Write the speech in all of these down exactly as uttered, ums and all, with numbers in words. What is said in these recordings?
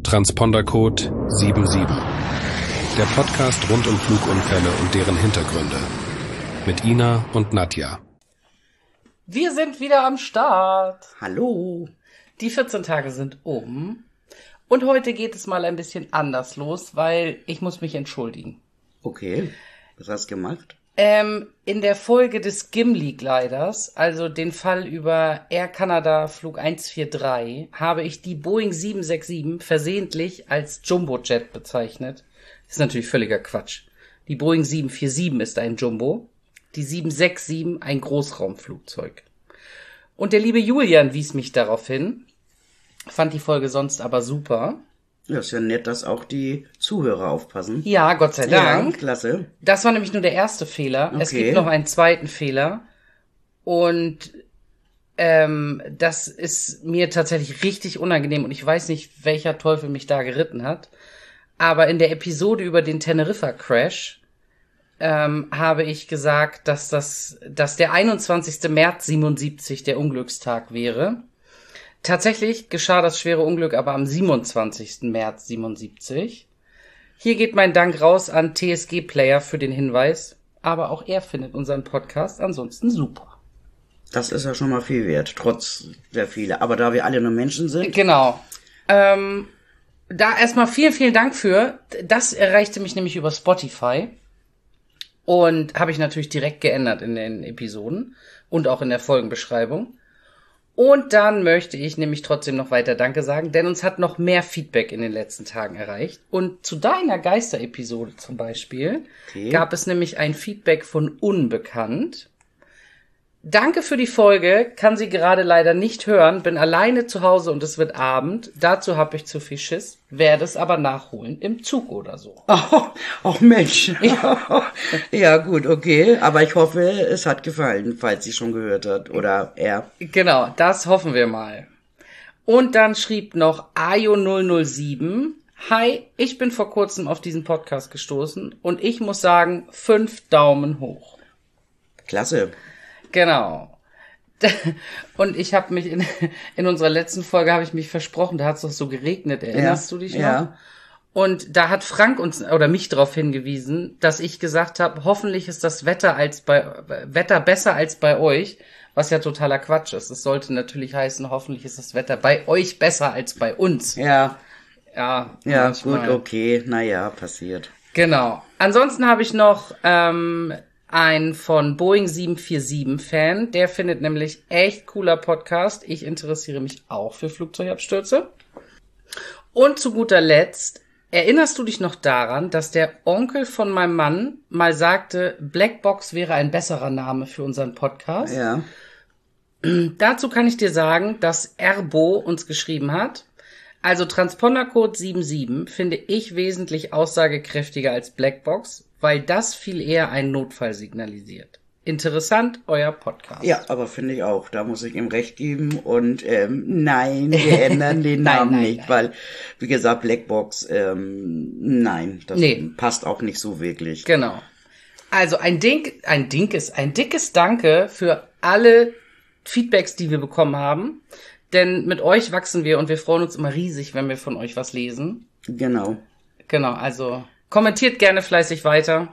Transpondercode sieben sieben. Der Podcast rund um Flugunfälle und deren Hintergründe. Mit Ina und Nadja. Wir sind wieder am Start. Hallo. Die vierzehn Tage sind um. Und heute geht es mal ein bisschen anders los, weil ich muss mich entschuldigen. Okay, was hast du gemacht? Ähm, in der Folge des Gimli-Gliders, also den Fall über Air Canada Flug eins vier drei, habe ich die Boeing sieben sechs sieben versehentlich als Jumbojet bezeichnet. Das ist natürlich völliger Quatsch. Die Boeing sieben vier sieben ist ein Jumbo, die sieben sechs sieben ein Großraumflugzeug. Und der liebe Julian wies mich darauf hin, fand die Folge sonst aber super. Ja, ist ja nett, dass auch die Zuhörer aufpassen. Ja, Gott sei Dank. Ja, klasse. Das war nämlich nur der erste Fehler. Okay. Es gibt noch einen zweiten Fehler. Und ähm, das ist mir tatsächlich richtig unangenehm. Und ich weiß nicht, welcher Teufel mich da geritten hat. Aber in der Episode über den Teneriffa-Crash ähm, habe ich gesagt, dass das, dass der einundzwanzigster März siebenundsiebzig der Unglückstag wäre. Tatsächlich geschah das schwere Unglück aber am siebenundzwanzigster März siebenundsiebzig. Hier geht mein Dank raus an T S G-Player für den Hinweis, aber auch er findet unseren Podcast ansonsten super. Das ist ja schon mal viel wert, trotz der Fehler. Aber da wir alle nur Menschen sind... Genau. Ähm, da erstmal vielen, vielen Dank für. Das erreichte mich nämlich über Spotify und habe ich natürlich direkt geändert in den Episoden und auch in der Folgenbeschreibung. Und dann möchte ich nämlich trotzdem noch weiter Danke sagen, denn uns hat noch mehr Feedback in den letzten Tagen erreicht. Und zu deiner Geister-Episode zum Beispiel okay. gab es nämlich ein Feedback von Unbekannt. Danke für die Folge, kann sie gerade leider nicht hören, bin alleine zu Hause und es wird Abend. Dazu habe ich zu viel Schiss, werde es aber nachholen im Zug oder so. Oh, oh Mensch. Ja. Ja gut, okay. Aber ich hoffe, es hat gefallen, falls sie schon gehört hat. Oder er. Genau, das hoffen wir mal. Und dann schrieb noch Ayo null null sieben. Hi, ich bin vor kurzem auf diesen Podcast gestoßen und ich muss sagen, fünf Daumen hoch. Klasse. Genau. Und ich habe mich in, in unserer letzten Folge habe ich mich versprochen, da hat es doch so geregnet, erinnerst ja, du dich noch? Ja. Und da hat Frank uns oder mich darauf hingewiesen, dass ich gesagt habe, hoffentlich ist das Wetter als bei Wetter besser als bei euch, was ja totaler Quatsch ist. Es sollte natürlich heißen, hoffentlich ist das Wetter bei euch besser als bei uns. Ja. Ja. Ja, manchmal. gut, okay. Naja, passiert. Genau. Ansonsten habe ich noch ähm, ein von Boeing sieben vier sieben Fan, der findet nämlich echt cooler Podcast. Ich interessiere mich auch für Flugzeugabstürze. Und zu guter Letzt, erinnerst du dich noch daran, dass der Onkel von meinem Mann mal sagte, Blackbox wäre ein besserer Name für unseren Podcast? Ja. Dazu kann ich dir sagen, dass Erbo uns geschrieben hat. Also Transpondercode sieben sieben finde ich wesentlich aussagekräftiger als Blackbox, weil das viel eher einen Notfall signalisiert. Interessant, euer Podcast. Ja, aber finde ich auch. Da muss ich ihm recht geben. Und ähm, nein, wir ändern den Namen nein, nein, nicht, nein. weil, wie gesagt, Blackbox, ähm, nein, das nee. passt auch nicht so wirklich. Genau. Also ein Ding, ein dickes, ein dickes Danke für alle Feedbacks, die wir bekommen haben. Denn mit euch wachsen wir und wir freuen uns immer riesig, wenn wir von euch was lesen. Genau. Genau, also kommentiert gerne fleißig weiter.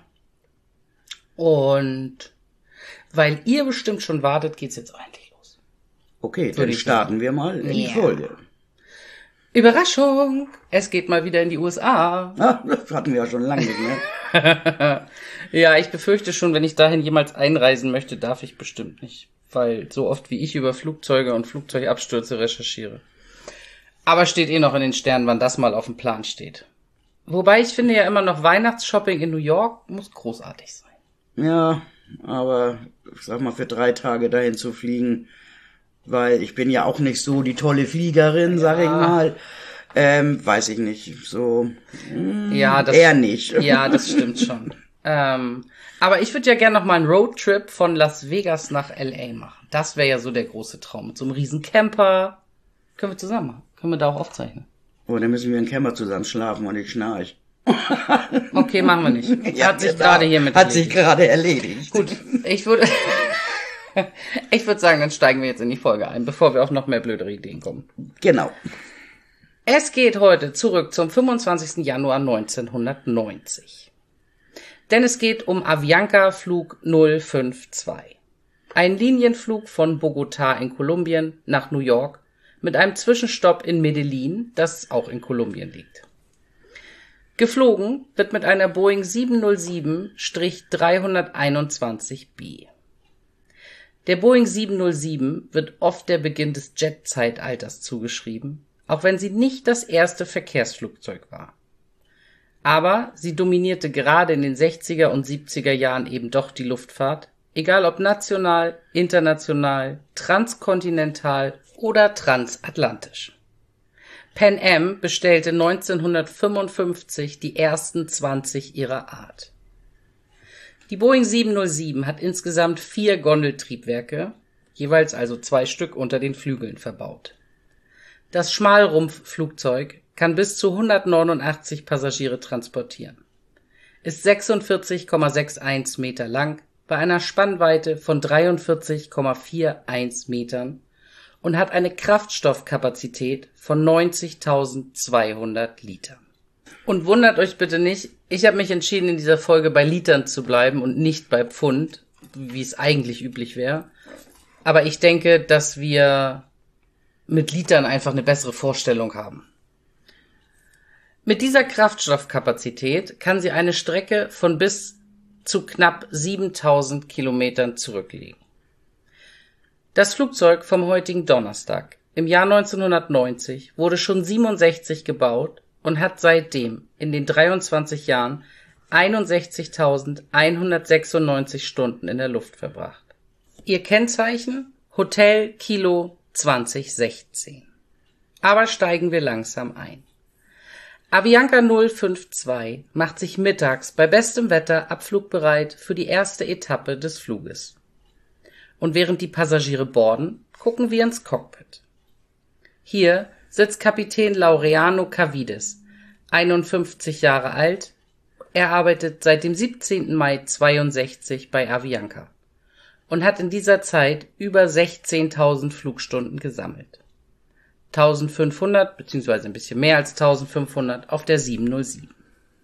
Und weil ihr bestimmt schon wartet, geht's jetzt eigentlich los. Okay, Würde dann ich starten sagen. wir mal in die Ja. Folge. Überraschung! Es geht mal wieder in die U S A. Ah, das hatten wir ja schon lange nicht mehr. Ja, ich befürchte schon, wenn ich dahin jemals einreisen möchte, darf ich bestimmt nicht. Weil so oft wie ich über Flugzeuge und Flugzeugabstürze recherchiere. Aber steht eh noch in den Sternen, wann das mal auf dem Plan steht. Wobei ich finde ja immer noch Weihnachtsshopping in New York muss großartig sein. Ja, aber ich sag mal, für drei Tage dahin zu fliegen, weil ich bin ja auch nicht so die tolle Fliegerin, sag ich mal. Ähm, weiß ich nicht, so mh, Ja, das, eher nicht. Ja, das stimmt schon. ähm, aber ich würde ja gerne noch mal einen Roadtrip von Las Vegas nach L A machen. Das wäre ja so der große Traum. Mit so einem riesen Camper. Können wir zusammen machen. Können wir da auch aufzeichnen. Oh, dann müssen wir im Camper zusammen schlafen und ich schnarch. Okay, machen wir nicht. Ja, Hat sich genau. gerade hiermit Hat sich erledigt. gerade erledigt. Gut, ich würde ich würde sagen, dann steigen wir jetzt in die Folge ein, bevor wir auf noch mehr blödere Ideen kommen. Genau. Es geht heute zurück zum fünfundzwanzigsten Januar neunzehnhundertneunzig. Denn es geht um Avianca Flug null fünf zwei. Ein Linienflug von Bogotá in Kolumbien nach New York mit einem Zwischenstopp in Medellin, das auch in Kolumbien liegt. Geflogen wird mit einer Boeing sieben null sieben dreihunderteinundzwanzig B. Der Boeing sieben null sieben wird oft der Beginn des Jet-Zeitalters zugeschrieben, auch wenn sie nicht das erste Verkehrsflugzeug war. Aber sie dominierte gerade in den sechziger und siebziger Jahren eben doch die Luftfahrt, egal ob national, international, transkontinental oder transatlantisch. Pan Am bestellte neunzehnhundertfünfundfünfzig die ersten zwanzig ihrer Art. Die Boeing sieben null sieben hat insgesamt vier Gondeltriebwerke, jeweils also zwei Stück unter den Flügeln verbaut. Das Schmalrumpfflugzeug kann bis zu hundertneunundachtzig Passagiere transportieren, ist sechsundvierzig Komma einundsechzig Meter lang bei einer Spannweite von dreiundvierzig Komma einundvierzig Metern und hat eine Kraftstoffkapazität von neunzigtausendzweihundert Litern. Und wundert euch bitte nicht, ich habe mich entschieden, in dieser Folge bei Litern zu bleiben und nicht bei Pfund, wie es eigentlich üblich wäre. Aber ich denke, dass wir mit Litern einfach eine bessere Vorstellung haben. Mit dieser Kraftstoffkapazität kann sie eine Strecke von bis zu knapp siebentausend Kilometern zurücklegen. Das Flugzeug vom heutigen Donnerstag im Jahr neunzehnhundertneunzig wurde schon siebenundsechzig gebaut und hat seitdem in den dreiundzwanzig Jahren einundsechzigtausendeinhundertsechsundneunzig Stunden in der Luft verbracht. Ihr Kennzeichen? Hotel Kilo zwanzig sechzehn. Aber steigen wir langsam ein. Avianca null fünf zwei macht sich mittags bei bestem Wetter abflugbereit für die erste Etappe des Fluges. Und während die Passagiere borden, gucken wir ins Cockpit. Hier sitzt Kapitän Laureano Caviedes, einundfünfzig Jahre alt. Er arbeitet seit dem siebzehnten Mai zweiundsechzig bei Avianca und hat in dieser Zeit über sechzehntausend Flugstunden gesammelt. eintausendfünfhundert bzw. ein bisschen mehr als eintausendfünfhundert auf der sieben null sieben.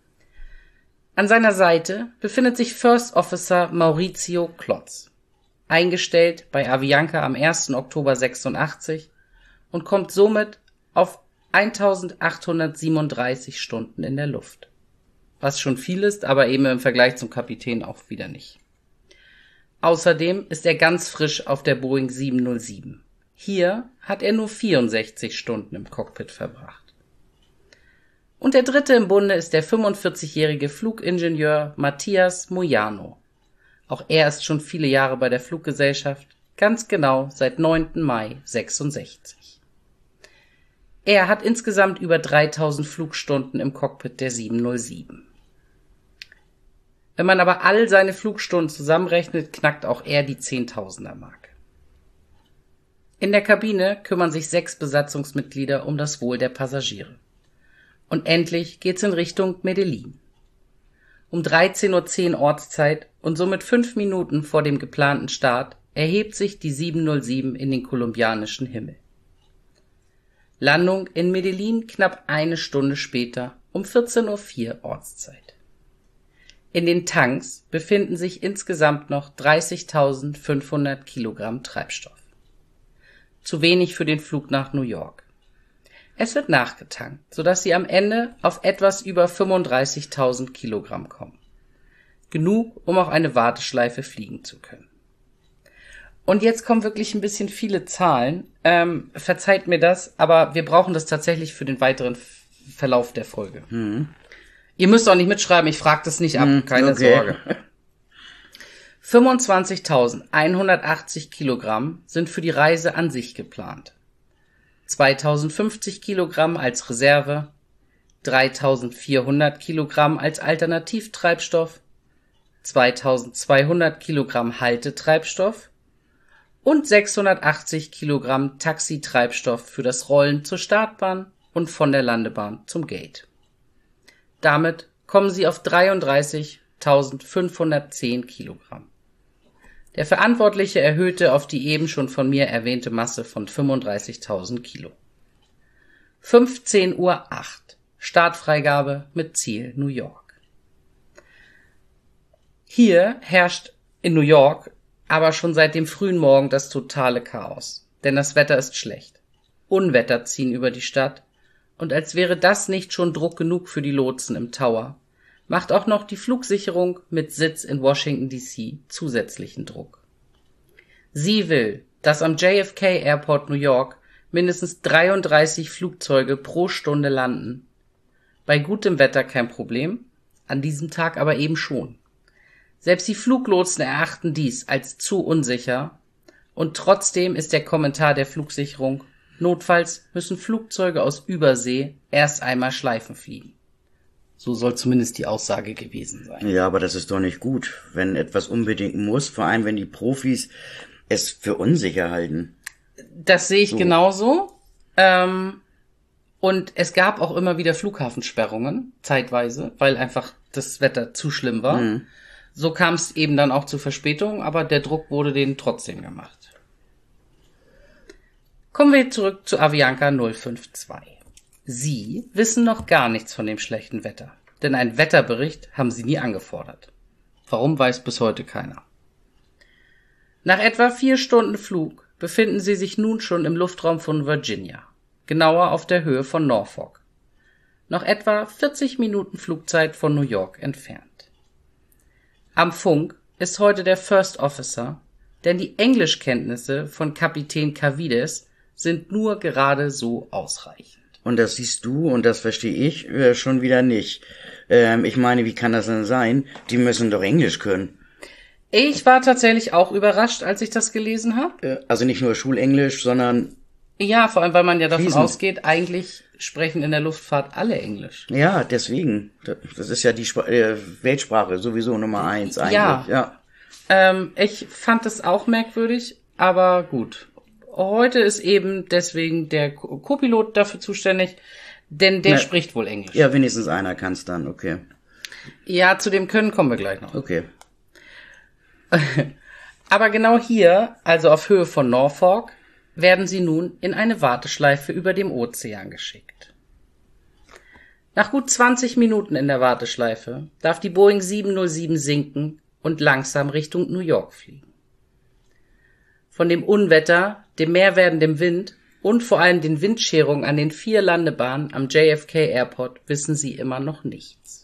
An seiner Seite befindet sich First Officer Maurizio Klotz, eingestellt bei Avianca am ersten Oktober sechsundachtzig und kommt somit auf eintausendachthundertsiebenunddreißig Stunden in der Luft. Was schon viel ist, aber eben im Vergleich zum Kapitän auch wieder nicht. Außerdem ist er ganz frisch auf der Boeing sieben null sieben. Hier hat er nur vierundsechzig Stunden im Cockpit verbracht. Und der dritte im Bunde ist der fünfundvierzigjährige Flugingenieur Matthias Moyano. Auch er ist schon viele Jahre bei der Fluggesellschaft, ganz genau seit neunten Mai sechsundsechzig. Er hat insgesamt über dreitausend Flugstunden im Cockpit der sieben null sieben. Wenn man aber all seine Flugstunden zusammenrechnet, knackt auch er die Zehntausender-Marke. In der Kabine kümmern sich sechs Besatzungsmitglieder um das Wohl der Passagiere. Und endlich geht's in Richtung Medellin. Um dreizehn Uhr zehn Ortszeit und somit fünf Minuten vor dem geplanten Start erhebt sich die sieben null sieben in den kolumbianischen Himmel. Landung in Medellin knapp eine Stunde später um vierzehn Uhr vier Ortszeit. In den Tanks befinden sich insgesamt noch dreißigtausendfünfhundert Kilogramm Treibstoff. Zu wenig für den Flug nach New York. Es wird nachgetankt, sodass sie am Ende auf etwas über fünfunddreißigtausend Kilogramm kommen. Genug, um auch eine Warteschleife fliegen zu können. Und jetzt kommen wirklich ein bisschen viele Zahlen. Ähm, verzeiht mir das, aber wir brauchen das tatsächlich für den weiteren F- Verlauf der Folge. Mhm. Ihr müsst auch nicht mitschreiben, ich frage das nicht ab, mhm, keine okay. Sorge. fünfundzwanzigtausendeinhundertachtzig Kilogramm sind für die Reise an sich geplant. zweitausendfünfzig Kilogramm als Reserve, dreitausendvierhundert Kilogramm als Alternativtreibstoff, zweitausendzweihundert Kilogramm Haltetreibstoff und sechshundertachtzig Kilogramm Taxitreibstoff für das Rollen zur Startbahn und von der Landebahn zum Gate. Damit kommen sie auf dreiunddreißigtausendfünfhundertzehn Kilogramm. Der Verantwortliche erhöhte auf die eben schon von mir erwähnte Masse von fünfunddreißigtausend Kilo. fünfzehn Uhr acht. Startfreigabe mit Ziel New York. Hier herrscht in New York aber schon seit dem frühen Morgen das totale Chaos. Denn das Wetter ist schlecht. Unwetter ziehen über die Stadt. Und als wäre das nicht schon Druck genug für die Lotsen im Tower, macht auch noch die Flugsicherung mit Sitz in Washington D C zusätzlichen Druck. Sie will, dass am J F K Airport New York mindestens dreiunddreißig Flugzeuge pro Stunde landen. Bei gutem Wetter kein Problem, an diesem Tag aber eben schon. Selbst die Fluglotsen erachten dies als zu unsicher und trotzdem ist der Kommentar der Flugsicherung: Notfalls müssen Flugzeuge aus Übersee erst einmal Schleifen fliegen. So soll zumindest die Aussage gewesen sein. Ja, aber das ist doch nicht gut, wenn etwas unbedingt muss, vor allem wenn die Profis es für unsicher halten. Das sehe ich so. genauso. Ähm, und es gab auch immer wieder Flughafensperrungen, zeitweise, weil einfach das Wetter zu schlimm war. Mhm. So kam es eben dann auch zu Verspätungen, aber der Druck wurde denen trotzdem gemacht. Kommen wir zurück zu Avianca null fünf zwei. Sie wissen noch gar nichts von dem schlechten Wetter, denn einen Wetterbericht haben sie nie angefordert. Warum, weiß bis heute keiner. Nach etwa vier Stunden Flug befinden sie sich nun schon im Luftraum von Virginia, genauer auf der Höhe von Norfolk, noch etwa vierzig Minuten Flugzeit von New York entfernt. Am Funk ist heute der First Officer, denn die Englischkenntnisse von Kapitän Kavides sind nur gerade so ausreichend. Und das siehst du, und das verstehe ich, äh, schon wieder nicht. Ähm, ich meine, wie kann das denn sein? Die müssen doch Englisch können. Ich war tatsächlich auch überrascht, als ich das gelesen habe. Äh, also nicht nur Schulenglisch, sondern... Ja, vor allem, weil man ja davon Fließend. ausgeht, eigentlich sprechen in der Luftfahrt alle Englisch. Ja, deswegen. Das ist ja die Spra- äh, Weltsprache sowieso Nummer eins eigentlich. Ja, ja. Ähm, ich fand es auch merkwürdig, aber gut. Heute ist eben deswegen der Co-Pilot dafür zuständig, denn der Na, spricht wohl Englisch. Ja, wenigstens einer kann's dann, okay. Ja, zu dem Können kommen wir gleich noch. Okay. Aber genau hier, also auf Höhe von Norfolk, werden sie nun in eine Warteschleife über dem Ozean geschickt. Nach gut zwanzig Minuten in der Warteschleife darf die Boeing sieben null sieben sinken und langsam Richtung New York fliegen. Von dem Unwetter, dem mehr werdenden Wind und vor allem den Windscherungen an den vier Landebahnen am J F K Airport wissen sie immer noch nichts.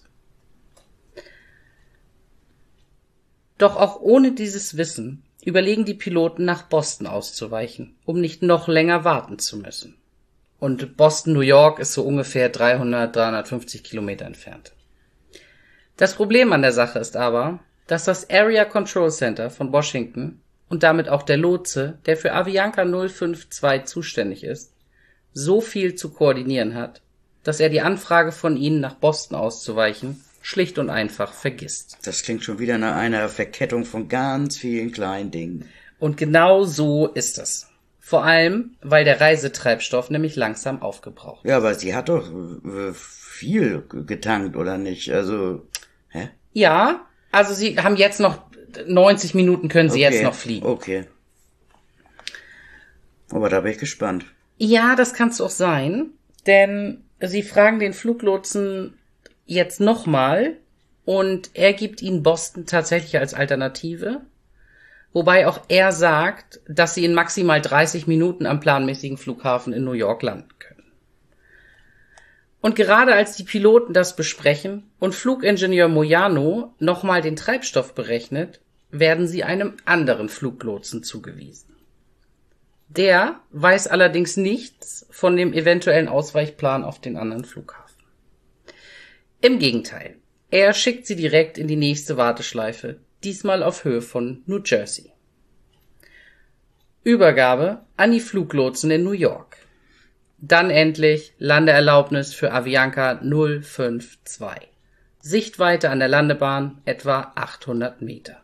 Doch auch ohne dieses Wissen überlegen die Piloten, nach Boston auszuweichen, um nicht noch länger warten zu müssen. Und Boston, New York ist so ungefähr dreihundert, dreihundertfünfzig Kilometer entfernt. Das Problem an der Sache ist aber, dass das Area Control Center von Washington und damit auch der Lotse, der für Avianca null fünf zwei zuständig ist, so viel zu koordinieren hat, dass er die Anfrage von ihnen, nach Boston auszuweichen, schlicht und einfach vergisst. Das klingt schon wieder nach einer Verkettung von ganz vielen kleinen Dingen. Und genau so ist es. Vor allem, weil der Reisetreibstoff nämlich langsam aufgebraucht ist. Ja, aber sie hat doch äh, viel getankt, oder nicht? Also, hä? Ja, also sie haben jetzt noch neunzig Minuten können sie okay. jetzt noch fliegen. Okay. Aber da bin ich gespannt. Ja, das kann's auch sein, denn sie fragen den Fluglotsen jetzt nochmal und er gibt ihnen Boston tatsächlich als Alternative, wobei auch er sagt, dass sie in maximal dreißig Minuten am planmäßigen Flughafen in New York landen können. Und gerade als die Piloten das besprechen und Flugingenieur Moyano nochmal den Treibstoff berechnet, werden sie einem anderen Fluglotsen zugewiesen. Der weiß allerdings nichts von dem eventuellen Ausweichplan auf den anderen Flughafen. Im Gegenteil, er schickt sie direkt in die nächste Warteschleife, diesmal auf Höhe von New Jersey. Übergabe an die Fluglotsen in New York. Dann endlich Landeerlaubnis für Avianca null fünf zwei. Sichtweite an der Landebahn etwa achthundert Meter.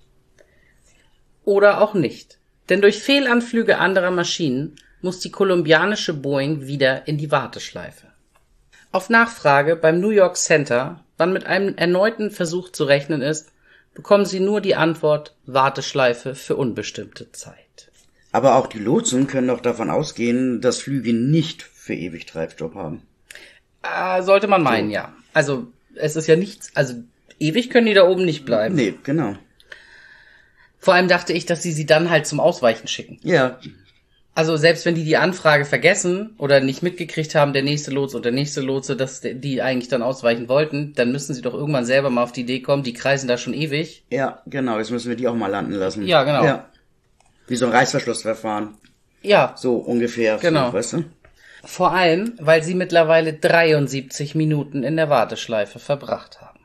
Oder auch nicht, denn durch Fehlanflüge anderer Maschinen muss die kolumbianische Boeing wieder in die Warteschleife. Auf Nachfrage beim New York Center, wann mit einem erneuten Versuch zu rechnen ist, bekommen sie nur die Antwort Warteschleife für unbestimmte Zeit. Aber auch die Lotsen können doch davon ausgehen, dass Flüge nicht für ewig Treibstoff haben. Äh, sollte man meinen, so. Ja. Also, es ist ja nichts, also ewig können die da oben nicht bleiben. Nee, genau. Vor allem dachte ich, dass sie sie dann halt zum Ausweichen schicken. Ja. Also selbst wenn die die Anfrage vergessen oder nicht mitgekriegt haben, der nächste Lotse und der nächste Lotse, dass die eigentlich dann ausweichen wollten, dann müssen sie doch irgendwann selber mal auf die Idee kommen, die kreisen da schon ewig. Ja, genau, jetzt müssen wir die auch mal landen lassen. Ja, genau. Ja. Wie so ein Reißverschlussverfahren. Ja. So ungefähr. Genau. So, weißt du? Vor allem, weil sie mittlerweile dreiundsiebzig Minuten in der Warteschleife verbracht haben.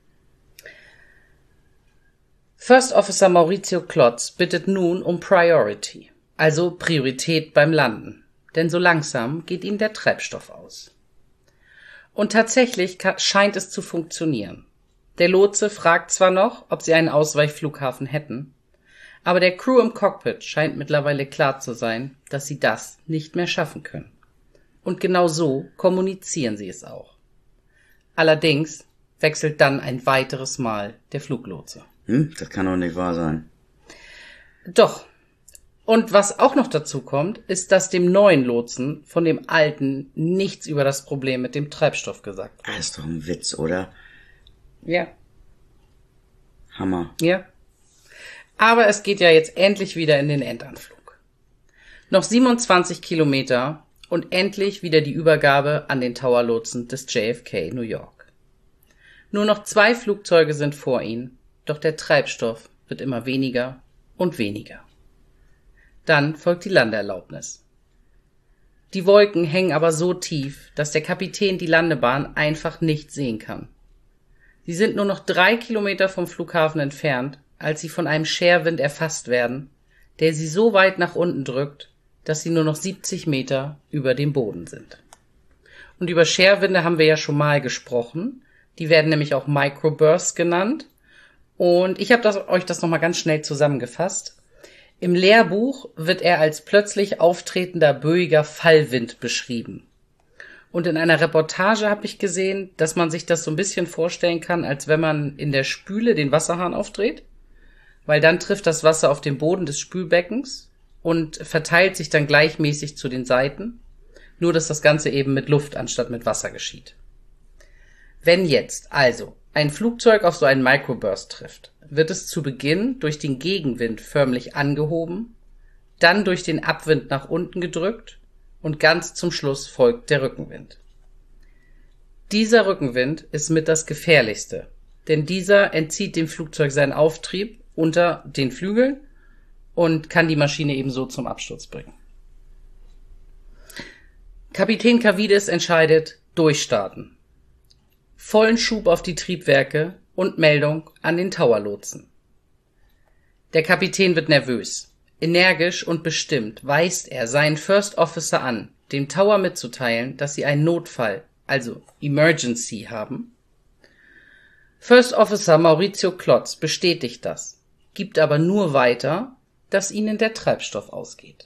First Officer Maurizio Klotz bittet nun um Priority. Also Priorität beim Landen, denn so langsam geht ihm der Treibstoff aus. Und tatsächlich scheint es zu funktionieren. Der Lotse fragt zwar noch, ob sie einen Ausweichflughafen hätten, aber der Crew im Cockpit scheint mittlerweile klar zu sein, dass sie das nicht mehr schaffen können. Und genau so kommunizieren sie es auch. Allerdings wechselt dann ein weiteres Mal der Fluglotse. Hm, das kann doch nicht wahr sein. Doch. Und was auch noch dazu kommt, ist, dass dem neuen Lotsen von dem alten nichts über das Problem mit dem Treibstoff gesagt wird. Das ist doch ein Witz, oder? Ja. Hammer. Ja. Aber es geht ja jetzt endlich wieder in den Endanflug. Noch siebenundzwanzig Kilometer und endlich wieder die Übergabe an den Tower-Lotsen des J F K New York. Nur noch zwei Flugzeuge sind vor ihnen, doch der Treibstoff wird immer weniger und weniger. Dann folgt die Landeerlaubnis. Die Wolken hängen aber so tief, dass der Kapitän die Landebahn einfach nicht sehen kann. Sie sind nur noch drei Kilometer vom Flughafen entfernt, als sie von einem Scherwind erfasst werden, der sie so weit nach unten drückt, dass sie nur noch siebzig Meter über dem Boden sind. Und über Scherwinde haben wir ja schon mal gesprochen. Die werden nämlich auch Microbursts genannt. Und ich habe das, euch das nochmal ganz schnell zusammengefasst. Im Lehrbuch wird er als plötzlich auftretender böiger Fallwind beschrieben. Und in einer Reportage habe ich gesehen, dass man sich das so ein bisschen vorstellen kann, als wenn man in der Spüle den Wasserhahn aufdreht, weil dann trifft das Wasser auf den Boden des Spülbeckens und verteilt sich dann gleichmäßig zu den Seiten, nur dass das Ganze eben mit Luft anstatt mit Wasser geschieht. Wenn jetzt also ein Flugzeug auf so einen Microburst trifft, wird es zu Beginn durch den Gegenwind förmlich angehoben, dann durch den Abwind nach unten gedrückt und ganz zum Schluss folgt der Rückenwind. Dieser Rückenwind ist mit das gefährlichste, denn dieser entzieht dem Flugzeug seinen Auftrieb unter den Flügeln und kann die Maschine ebenso zum Absturz bringen. Kapitän Kavides entscheidet durchstarten. Vollen Schub auf die Triebwerke und Meldung an den Tower-Lotsen. Der Kapitän wird nervös. Energisch und bestimmt weist er seinen First Officer an, dem Tower mitzuteilen, dass sie einen Notfall, also Emergency, haben. First Officer Maurizio Klotz bestätigt das, gibt aber nur weiter, dass ihnen der Treibstoff ausgeht.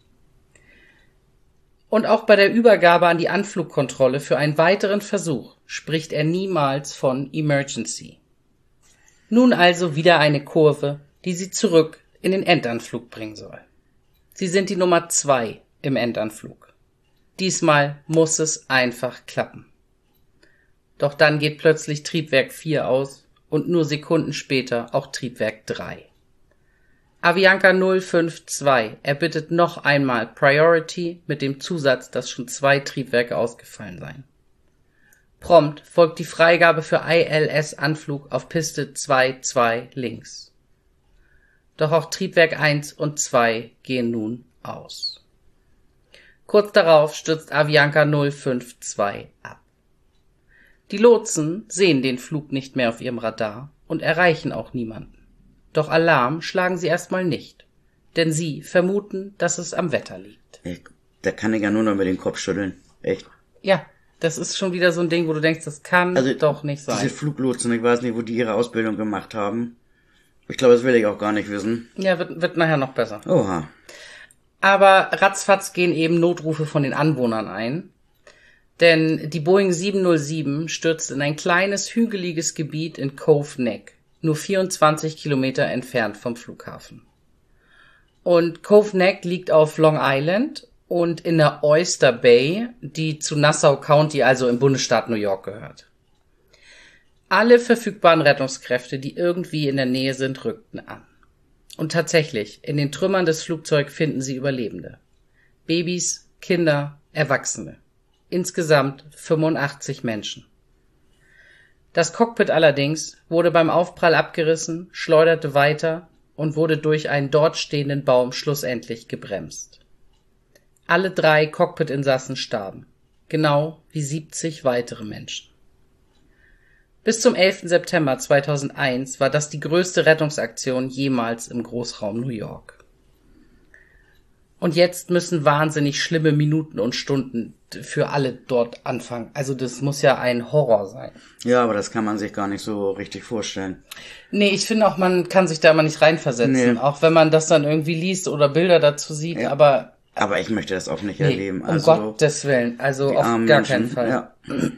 Und auch bei der Übergabe an die Anflugkontrolle für einen weiteren Versuch spricht er niemals von Emergency. Nun also wieder eine Kurve, die sie zurück in den Endanflug bringen soll. Sie sind die Nummer zwei im Endanflug. Diesmal muss es einfach klappen. Doch dann geht plötzlich Triebwerk vier aus und nur Sekunden später auch Triebwerk drei. Avianca null fünf zwei erbittet noch einmal Priority mit dem Zusatz, dass schon zwei Triebwerke ausgefallen seien. Prompt folgt die Freigabe für I L S-Anflug auf Piste zwei zwei links. Doch auch Triebwerk eins und zwei gehen nun aus. Kurz darauf stürzt Avianca null fünf zwei ab. Die Lotsen sehen den Flug nicht mehr auf ihrem Radar und erreichen auch niemanden. Doch Alarm schlagen sie erstmal nicht, denn sie vermuten, dass es am Wetter liegt. Ich, da kann ich ja nur noch mit dem Kopf schütteln. Echt. Ja, das ist schon wieder so ein Ding, wo du denkst, das kann also doch nicht sein. Diese Fluglotsen, ich weiß nicht, wo die ihre Ausbildung gemacht haben. Ich glaube, das will ich auch gar nicht wissen. Ja, wird, wird nachher noch besser. Oha. Aber ratzfatz gehen eben Notrufe von den Anwohnern ein. Denn die Boeing sieben null sieben stürzt in ein kleines, hügeliges Gebiet in Cove Neck, nur vierundzwanzig Kilometer entfernt vom Flughafen. Und Cove Neck liegt auf Long Island und in der Oyster Bay, die zu Nassau County, also im Bundesstaat New York, gehört. Alle verfügbaren Rettungskräfte, die irgendwie in der Nähe sind, rückten an. Und tatsächlich, in den Trümmern des Flugzeugs finden sie Überlebende. Babys, Kinder, Erwachsene. Insgesamt fünfundachtzig Menschen. Das Cockpit allerdings wurde beim Aufprall abgerissen, schleuderte weiter und wurde durch einen dort stehenden Baum schlussendlich gebremst. Alle drei Cockpit-Insassen starben, genau wie siebzig weitere Menschen. Bis zum elften September zweitausendeins war das die größte Rettungsaktion jemals im Großraum New York. Und jetzt müssen wahnsinnig schlimme Minuten und Stunden für alle dort anfangen. Also das muss ja ein Horror sein. Ja, aber das kann man sich gar nicht so richtig vorstellen. Nee, ich finde auch, man kann sich da immer nicht reinversetzen. Nee. Auch wenn man das dann irgendwie liest oder Bilder dazu sieht, ja. aber... Aber ich möchte das auch nicht nee, erleben. Um also, Gottes Willen, also auf gar keinen Fall. Ja.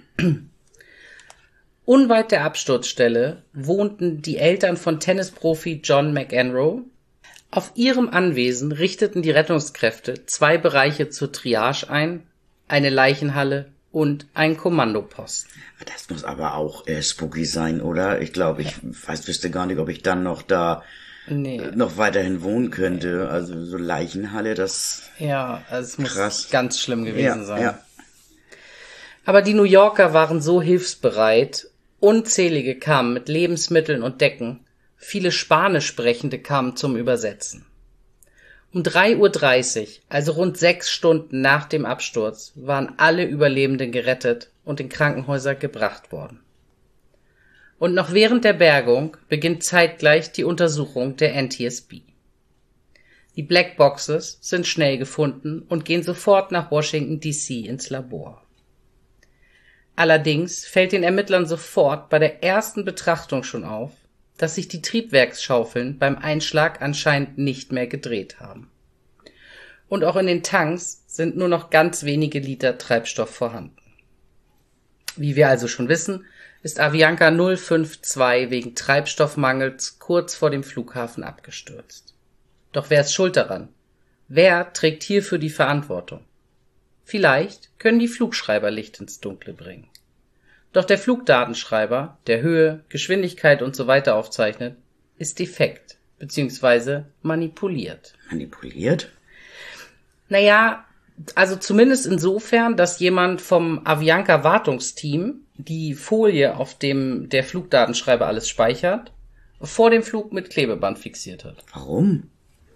Unweit der Absturzstelle wohnten die Eltern von Tennisprofi John McEnroe. Auf ihrem Anwesen richteten die Rettungskräfte zwei Bereiche zur Triage ein, eine Leichenhalle und einen Kommandoposten. Das muss aber auch äh, spooky sein, oder? Ich glaube, ich ja. weiß, wüsste gar nicht, ob ich dann noch da nee. äh, noch weiterhin wohnen könnte. Also so Leichenhalle, das ja, also es krass. Muss ganz schlimm gewesen ja, sein. Ja. Aber die New Yorker waren so hilfsbereit. Unzählige kamen mit Lebensmitteln und Decken. Viele Spanisch Sprechende kamen zum Übersetzen. Um drei Uhr dreißig, also rund sechs Stunden nach dem Absturz, waren alle Überlebenden gerettet und in Krankenhäuser gebracht worden. Und noch während der Bergung beginnt zeitgleich die Untersuchung der N T S B. Die Blackboxes sind schnell gefunden und gehen sofort nach Washington D C ins Labor. Allerdings fällt den Ermittlern sofort bei der ersten Betrachtung schon auf, dass sich die Triebwerksschaufeln beim Einschlag anscheinend nicht mehr gedreht haben. Und auch in den Tanks sind nur noch ganz wenige Liter Treibstoff vorhanden. Wie wir also schon wissen, ist Avianca null fünf zwei wegen Treibstoffmangels kurz vor dem Flughafen abgestürzt. Doch wer ist schuld daran? Wer trägt hierfür die Verantwortung? Vielleicht können die Flugschreiber Licht ins Dunkle bringen. Doch der Flugdatenschreiber, der Höhe, Geschwindigkeit und so weiter aufzeichnet, ist defekt bzw. manipuliert. Manipuliert? Naja, also zumindest insofern, dass jemand vom Avianca-Wartungsteam die Folie, auf dem der Flugdatenschreiber alles speichert, vor dem Flug mit Klebeband fixiert hat. Warum?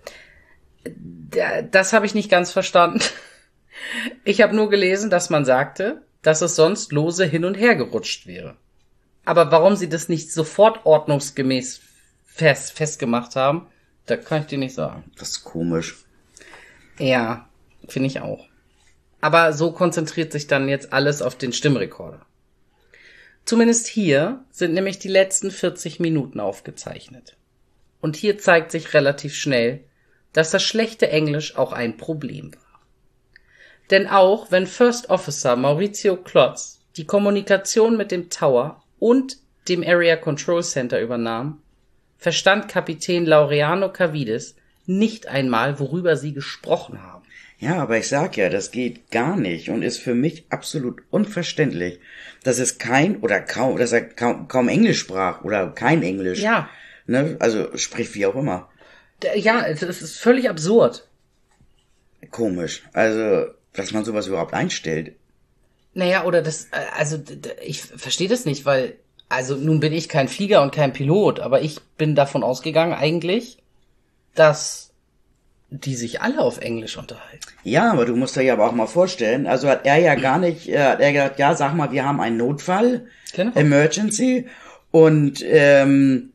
Das habe ich nicht ganz verstanden. Ich habe nur gelesen, dass man sagte, dass es sonst lose hin und her gerutscht wäre. Aber warum sie das nicht sofort ordnungsgemäß fest, festgemacht haben, da kann ich dir nicht sagen. Das ist komisch. Ja, finde ich auch. Aber so konzentriert sich dann jetzt alles auf den Stimmrekorder. Zumindest hier sind nämlich die letzten vierzig Minuten aufgezeichnet. Und hier zeigt sich relativ schnell, dass das schlechte Englisch auch ein Problem war. Denn auch wenn First Officer Maurizio Klotz die Kommunikation mit dem Tower und dem Area Control Center übernahm, verstand Kapitän Laureano Caviedes nicht einmal, worüber sie gesprochen haben. Ja, aber ich sag ja, das geht gar nicht und ist für mich absolut unverständlich, dass es kein oder kaum, dass er kaum, kaum Englisch sprach oder kein Englisch. Ja. Ne? Also sprich wie auch immer. Ja, es ist völlig absurd. Komisch. Also, dass man sowas überhaupt einstellt. Naja, oder das, also ich verstehe das nicht, weil, also nun bin ich kein Flieger und kein Pilot, aber ich bin davon ausgegangen eigentlich, dass die sich alle auf Englisch unterhalten. Ja, aber du musst dir ja aber auch mal vorstellen, also hat er ja gar nicht, äh, hat er gesagt, ja, sag mal, wir haben einen Notfall, genau. Emergency, und ähm,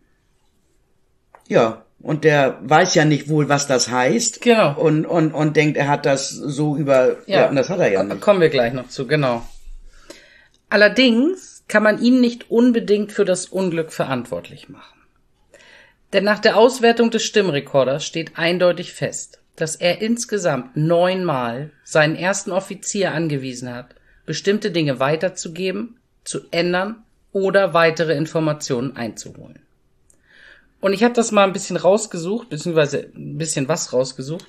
ja, und der weiß ja nicht wohl, was das heißt. Genau. Und, und, und denkt, er hat das so über, ja, ja und das hat er ja nicht. Kommen wir gleich noch zu, genau. Allerdings kann man ihn nicht unbedingt für das Unglück verantwortlich machen. Denn nach der Auswertung des Stimmrekorders steht eindeutig fest, dass er insgesamt neunmal seinen ersten Offizier angewiesen hat, bestimmte Dinge weiterzugeben, zu ändern oder weitere Informationen einzuholen. Und ich habe das mal ein bisschen rausgesucht, beziehungsweise ein bisschen was rausgesucht,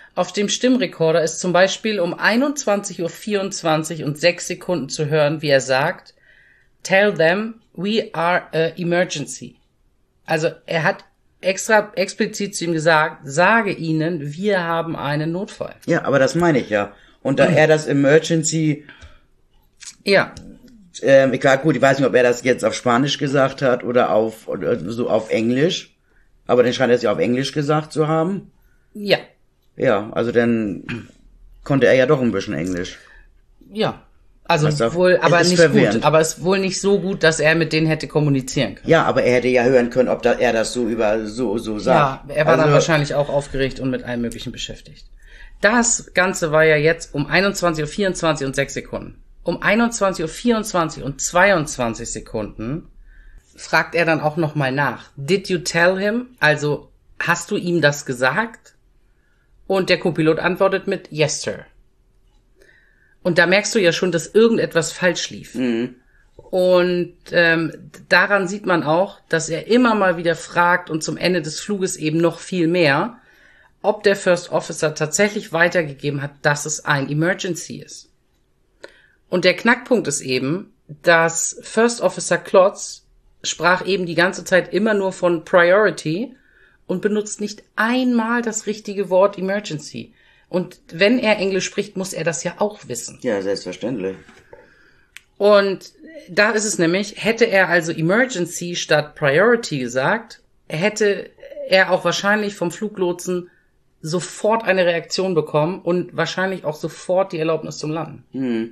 Auf dem Stimmrekorder ist zum Beispiel um einundzwanzig Uhr vierundzwanzig und sechs Sekunden zu hören, wie er sagt, "Tell them we are a emergency." Also er hat extra explizit zu ihm gesagt, sage ihnen, wir haben einen Notfall. Ja, aber das meine ich ja. Und da mhm. er das Emergency... Ja. Ähm, klar, gut, ich weiß nicht, ob er das jetzt auf Spanisch gesagt hat oder auf oder so auf Englisch. Aber dann scheint er es ja auf Englisch gesagt zu haben. Ja. Ja, also dann konnte er ja doch ein bisschen Englisch. Ja. Also auf, wohl, aber nicht verwirrend. gut. Aber es ist wohl nicht so gut, dass er mit denen hätte kommunizieren können. Ja, aber er hätte ja hören können, ob da, er das so über so so sagt. Ja, er war also, dann wahrscheinlich auch aufgeregt und mit allem Möglichen beschäftigt. Das Ganze war ja jetzt um einundzwanzig Uhr vierundzwanzig und sechs Sekunden. Um einundzwanzig Uhr vierundzwanzig und zweiundzwanzig Sekunden fragt er dann auch nochmal nach. Did you tell him? Also, hast du ihm das gesagt? Und der Co-Pilot antwortet mit Yes, sir. Und da merkst du ja schon, dass irgendetwas falsch lief. Mhm. Und ähm, daran sieht man auch, dass er immer mal wieder fragt und zum Ende des Fluges eben noch viel mehr, ob der First Officer tatsächlich weitergegeben hat, dass es ein Emergency ist. Und der Knackpunkt ist eben, dass First Officer Klotz sprach eben die ganze Zeit immer nur von Priority und benutzt nicht einmal das richtige Wort Emergency. Und wenn er Englisch spricht, muss er das ja auch wissen. Ja, selbstverständlich. Und da ist es nämlich, hätte er also Emergency statt Priority gesagt, hätte er auch wahrscheinlich vom Fluglotsen sofort eine Reaktion bekommen und wahrscheinlich auch sofort die Erlaubnis zum Landen. Hm.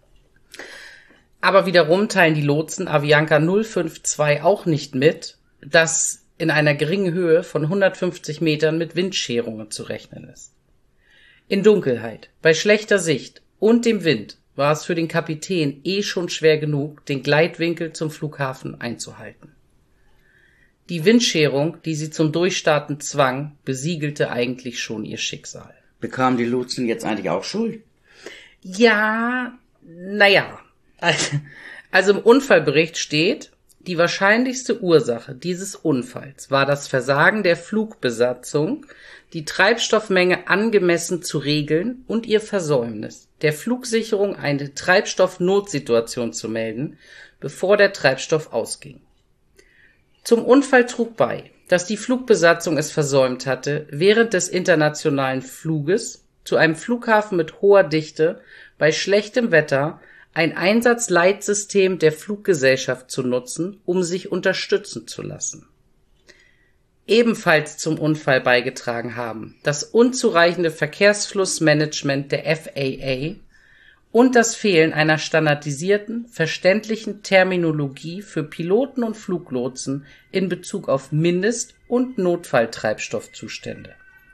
Aber wiederum teilen die Lotsen Avianca null fünf zwei auch nicht mit, dass in einer geringen Höhe von hundertfünfzig Metern mit Windscherungen zu rechnen ist. In Dunkelheit, bei schlechter Sicht und dem Wind war es für den Kapitän eh schon schwer genug, den Gleitwinkel zum Flughafen einzuhalten. Die Windscherung, die sie zum Durchstarten zwang, besiegelte eigentlich schon ihr Schicksal. Bekamen die Lotsen jetzt eigentlich auch Schuld? Ja, naja. Also im Unfallbericht steht, die wahrscheinlichste Ursache dieses Unfalls war das Versagen der Flugbesatzung, die Treibstoffmenge angemessen zu regeln und ihr Versäumnis, der Flugsicherung eine Treibstoffnotsituation zu melden, bevor der Treibstoff ausging. Zum Unfall trug bei, dass die Flugbesatzung es versäumt hatte, während des internationalen Fluges zu einem Flughafen mit hoher Dichte bei schlechtem Wetter ein Einsatzleitsystem der Fluggesellschaft zu nutzen, um sich unterstützen zu lassen. Ebenfalls zum Unfall beigetragen haben das unzureichende Verkehrsflussmanagement der F A A und das Fehlen einer standardisierten, verständlichen Terminologie für Piloten und Fluglotsen in Bezug auf Mindest- und Notfalltreibstoffzustände.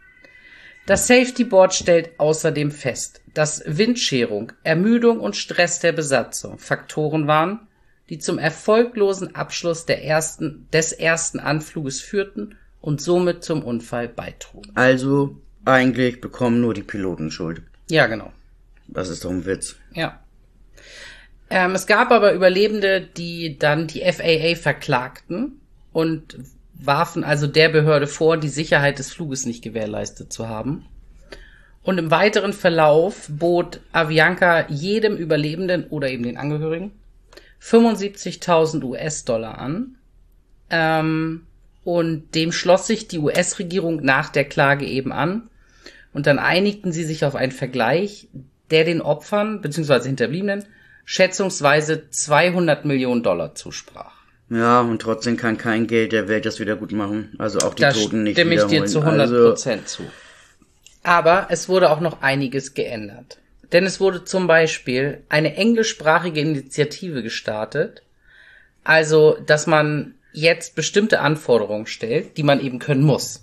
Das Safety Board stellt außerdem fest, dass Windscherung, Ermüdung und Stress der Besatzung Faktoren waren, die zum erfolglosen Abschluss der ersten, des ersten Anfluges führten und somit zum Unfall beitrugen. Also eigentlich bekommen nur die Piloten Schuld. Ja, genau. Das ist doch ein Witz. Ja. Ähm, es gab aber Überlebende, die dann die F A A verklagten und warfen also der Behörde vor, die Sicherheit des Fluges nicht gewährleistet zu haben. Und im weiteren Verlauf bot Avianca jedem Überlebenden oder eben den Angehörigen fünfundsiebzigtausend US-Dollar an. Ähm, und dem schloss sich die U S-Regierung nach der Klage eben an. Und dann einigten sie sich auf einen Vergleich, der den Opfern bzw. Hinterbliebenen schätzungsweise zweihundert Millionen Dollar zusprach. Ja, und trotzdem kann kein Geld der Welt das wieder gut machen. Also auch die da Toten nicht stimme ich wiederholen. dir zu hundert Prozent also zu. Aber es wurde auch noch einiges geändert. Denn es wurde zum Beispiel eine englischsprachige Initiative gestartet, also dass man jetzt bestimmte Anforderungen stellt, die man eben können muss.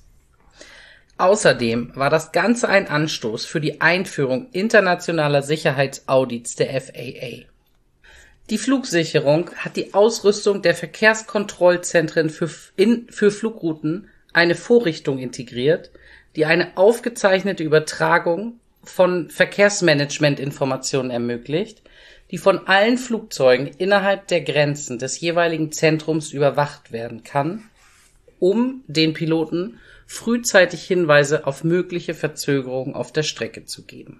Außerdem war das Ganze ein Anstoß für die Einführung internationaler Sicherheitsaudits der F A A. Die Flugsicherung hat die Ausrüstung der Verkehrskontrollzentren für, in, für Flugrouten eine Vorrichtung integriert, die eine aufgezeichnete Übertragung von Verkehrsmanagementinformationen ermöglicht, die von allen Flugzeugen innerhalb der Grenzen des jeweiligen Zentrums überwacht werden kann, um den Piloten frühzeitig Hinweise auf mögliche Verzögerungen auf der Strecke zu geben.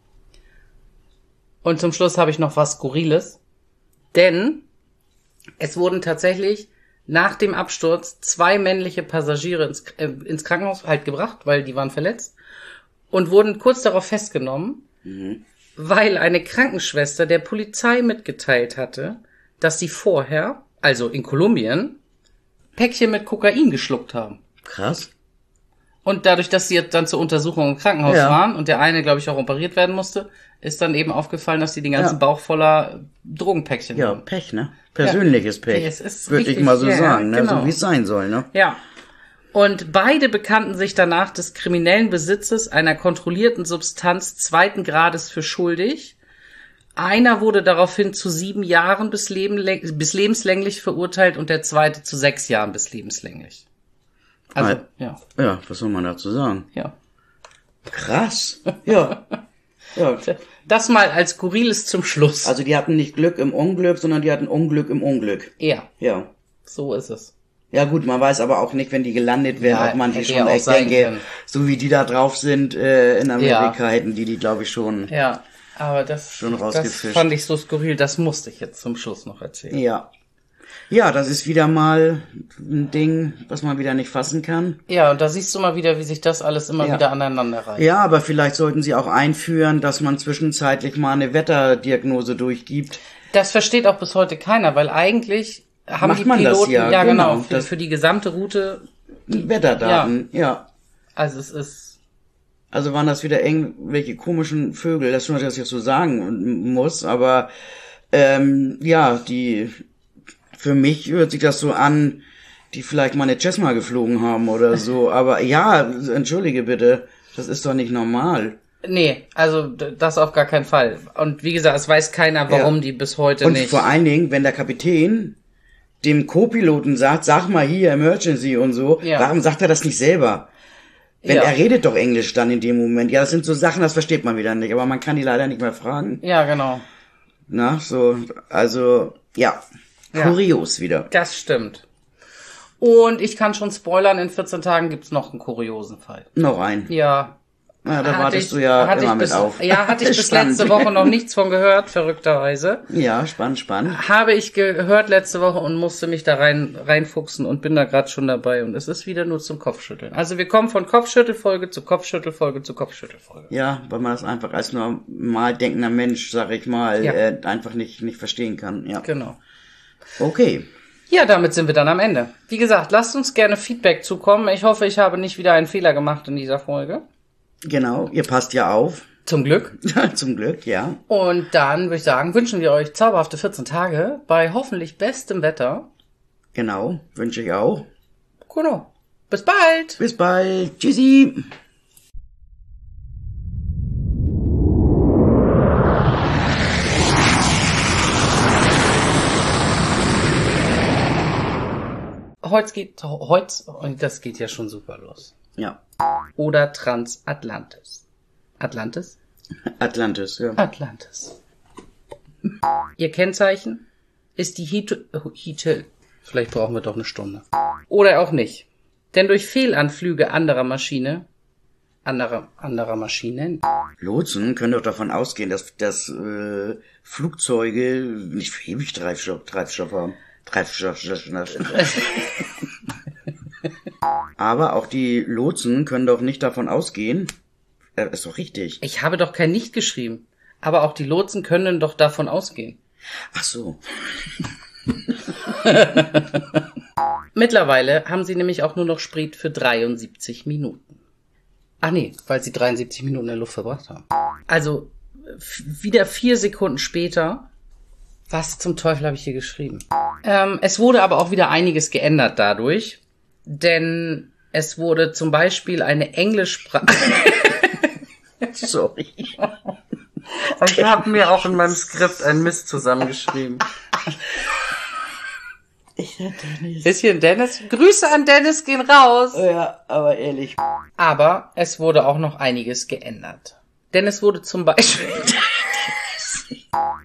Und zum Schluss habe ich noch was Skurriles, denn es wurden tatsächlich nach dem Absturz zwei männliche Passagiere ins, äh, ins Krankenhaus halt gebracht, weil die waren verletzt und wurden kurz darauf festgenommen, mhm. weil eine Krankenschwester der Polizei mitgeteilt hatte, dass sie vorher, also in Kolumbien, Päckchen mit Kokain geschluckt haben. Krass. Und dadurch, dass sie jetzt dann zur Untersuchung im Krankenhaus ja. waren und der eine, glaube ich, auch operiert werden musste, ist dann eben aufgefallen, dass die den ganzen ja. Bauch voller Drogenpäckchen ja, haben. Ja, Pech, ne? Persönliches ja. Pech. Es ist würde richtig, ich mal so ja, sagen, ne? Genau. So wie es sein soll, ne? Ja. Und beide bekannten sich danach des kriminellen Besitzes einer kontrollierten Substanz zweiten Grades für schuldig. Einer wurde daraufhin zu sieben Jahren bis, Leben, bis lebenslänglich verurteilt und der zweite zu sechs Jahren bis lebenslänglich. Also, ah, ja. Ja, was soll man dazu sagen? Ja. Krass. Ja. Ja. Das mal als Skurriles zum Schluss. Also die hatten nicht Glück im Unglück, sondern die hatten Unglück im Unglück. Ja. Ja. So ist es. Ja gut, man weiß aber auch nicht, wenn die gelandet wären, Ja, ob man die hätte schon ja auch echt sein denke, können. so wie die da drauf sind äh, in Amerika, Ja. hätten die die, glaube ich, schon. Ja, aber das, Schon das rausgefischt. fand ich so skurril, das musste ich jetzt zum Schluss noch erzählen. Ja. Ja, das ist wieder mal ein Ding, was man wieder nicht fassen kann. Ja, und da siehst du mal wieder, wie sich das alles immer Ja. wieder aneinander reiht. Ja, aber vielleicht sollten sie auch einführen, dass man zwischenzeitlich mal eine Wetterdiagnose durchgibt. Das versteht auch bis heute keiner, weil eigentlich haben Macht die man das Piloten, ja, ja genau, genau, für, das- für die gesamte Route, Wetterdaten, ja. also es ist, Also waren das wieder irgendwelche komischen Vögel, das ist schon, dass ich das so sagen muss, aber ähm, ja, die für mich hört sich das so an, die vielleicht mal eine Cessna geflogen haben oder so, aber ja, entschuldige bitte, das ist doch nicht normal. nee, also d- das auf gar keinen Fall. Und wie gesagt, es weiß keiner, warum Ja. die bis heute Und nicht. vor allen Dingen, wenn der Kapitän dem Co-Piloten sagt, sag mal hier, Emergency und so, Ja. warum sagt er das nicht selber? Wenn Ja. er redet doch Englisch dann in dem Moment. Ja, das sind so Sachen, das versteht man wieder nicht, aber man kann die leider nicht mehr fragen. Ja, genau. Na, so, also, ja, Ja. kurios wieder. Das stimmt. Und ich kann schon spoilern, in vierzehn Tagen gibt's noch einen kuriosen Fall. Noch ein. Ja. Ja, da Hatte wartest ich- du ja hatte immer ich mit bis, auf. Ja, hatte ich bis Spannend. letzte Woche noch nichts von gehört, verrückterweise. Ja, spannend, spannend. Habe ich gehört letzte Woche und musste mich da rein reinfuchsen und bin da gerade schon dabei. Und es ist wieder nur zum Kopfschütteln. Also wir kommen von Kopfschüttelfolge zu Kopfschüttelfolge zu Kopfschüttelfolge. Ja, weil man das einfach als normal denkender Mensch, sag ich mal, Ja. äh, einfach nicht, nicht verstehen kann. Ja. Genau. Okay. Ja, damit sind wir dann am Ende. Wie gesagt, lasst uns gerne Feedback zukommen. Ich hoffe, ich habe nicht wieder einen Fehler gemacht in dieser Folge. Genau, ihr passt ja auf. Zum Glück. Zum Glück, ja. Und dann würde ich sagen, wünschen wir euch zauberhafte vierzehn Tage bei hoffentlich bestem Wetter. Genau, wünsche ich auch. Genau. Bis bald. Bis bald. Tschüssi. Heute geht, heute, und das geht ja schon super los. Ja. Oder Transatlantis. Atlantis? Atlantis, ja. Atlantis. Ihr Kennzeichen ist die Hito, Hito. Vielleicht brauchen wir doch eine Stunde. Oder auch nicht. Denn durch Fehlanflüge anderer Maschine, anderer, anderer Maschinen, Lotsen können doch davon ausgehen, dass, dass äh, Flugzeuge nicht für ewig Treibstoff, Treibstoff haben. Treibstoff. Aber auch die Lotsen können doch nicht davon ausgehen. Das ist doch richtig. ich habe doch kein Nicht geschrieben. Aber auch die Lotsen können doch davon ausgehen. Ach so. Mittlerweile haben sie nämlich auch nur noch Sprit für dreiundsiebzig Minuten. Ach nee, weil sie dreiundsiebzig Minuten in der Luft verbracht haben. Also f- wieder vier Sekunden später. Was zum Teufel habe ich hier geschrieben? Ähm, es wurde aber auch wieder einiges geändert dadurch. Denn es wurde zum Beispiel eine Englischsprache... Sorry. Ich habe mir auch in meinem Skript einen Mist zusammengeschrieben. Ich hätte nicht. Ist hier ein Dennis? Grüße an Dennis gehen raus. Ja, aber ehrlich. Aber es wurde auch noch einiges geändert. Denn es wurde zum Beispiel...